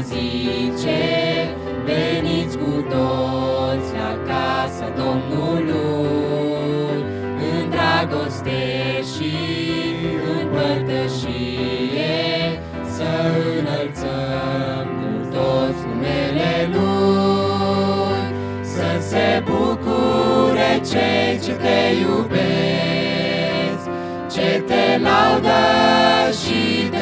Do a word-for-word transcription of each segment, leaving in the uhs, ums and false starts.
zice: veniți cu toți la casa Domnului, în dragoste și în părtășie, să înălțăm cu toți numele Lui, să se bucure cei ce te iubesc, ce te laudă și te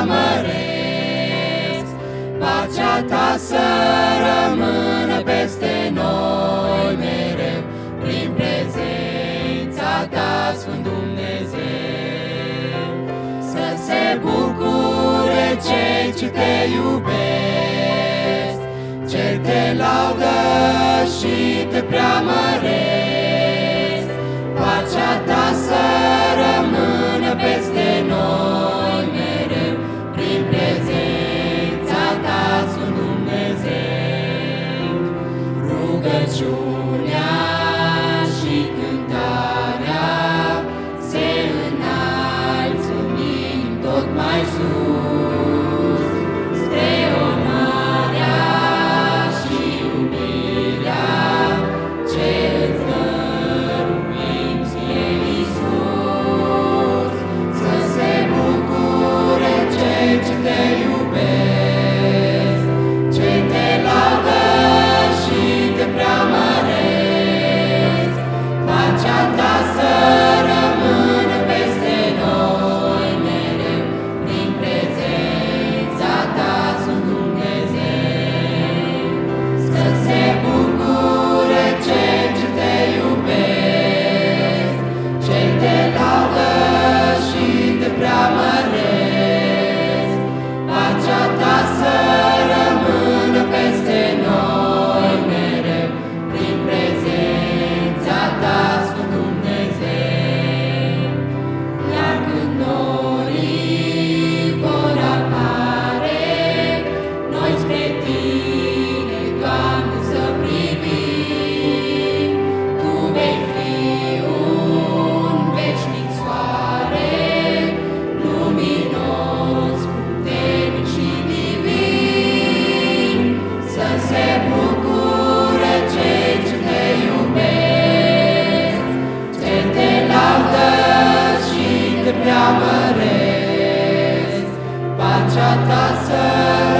preamăresc. Pacea ta să rămână peste noi mereu, prin prezența ta, Sfânt Dumnezeu. Să se bucure cei ce te iubesc, ce te laudă și te preamăresc. Pacea ta să rămână peste noi mereu, prin prezența ta, Sfânt Dumnezeu. Rugăciunea și cântarea se înalță în inimi tot mai sus, spre onoarea și iubirea ce îți dăruim ție, Iisus. Să se bucure cei ce te iubesc, ce te laudă și te preamăresc. Pacea ta să rămână peste noi mereu, prin prezența ta, Sfânt Dumnezeu. Să se bucure cei ce te iubesc, ce te laudă și te preamăresc. Pacea ta să rămână peste noi mereu, prin prezența ta, Sfânt Dumnezeu. Iar când norii vor apare, noi spre tine, Doamne, să privim. Tu vei fi un veșnic soare, luminos, puternic și divin. Să se bucure cei ce te iubesc, ce te laudă și te preamăresc. Pacea ta să